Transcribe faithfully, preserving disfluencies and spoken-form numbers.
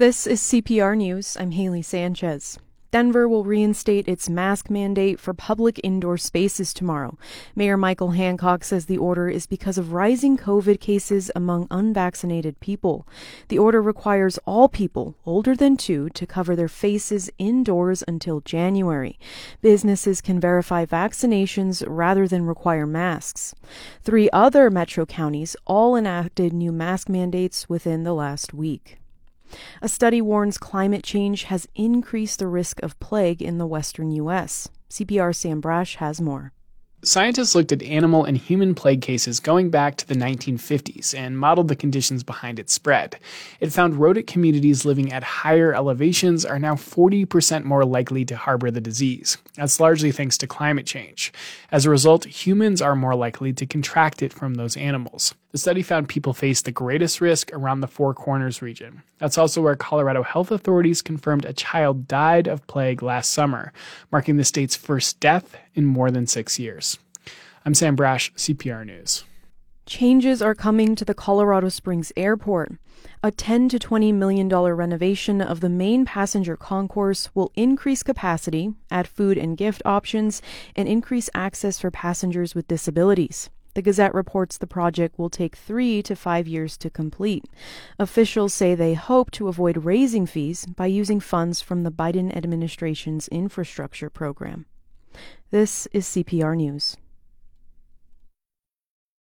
This is C P R News. I'm Haley Sanchez. Denver will reinstate its mask mandate for public indoor spaces tomorrow. Mayor Michael Hancock says the order is because of rising COVID cases among unvaccinated people. The order requires all people older than two to cover their faces indoors until January. Businesses can verify vaccinations rather than require masks. Three other metro counties all enacted new mask mandates within the last week. A study warns climate change has increased the risk of plague in the western U S. C P R's Sam Brash has more. Scientists looked at animal and human plague cases going back to the nineteen fifties and modeled the conditions behind its spread. It found rodent communities living at higher elevations are now forty percent more likely to harbor the disease. That's largely thanks to climate change. As a result, humans are more likely to contract it from those animals. The study found people face the greatest risk around the Four Corners region. That's also where Colorado health authorities confirmed a child died of plague last summer, marking the state's first death in more than six years. I'm Sam Brash, C P R News. Changes are coming to the Colorado Springs Airport. A ten to twenty million dollars renovation of the main passenger concourse will increase capacity, add food and gift options, and increase access for passengers with disabilities. The Gazette reports the project will take three to five years to complete. Officials say they hope to avoid raising fees by using funds from the Biden administration's infrastructure program. This is C P R News.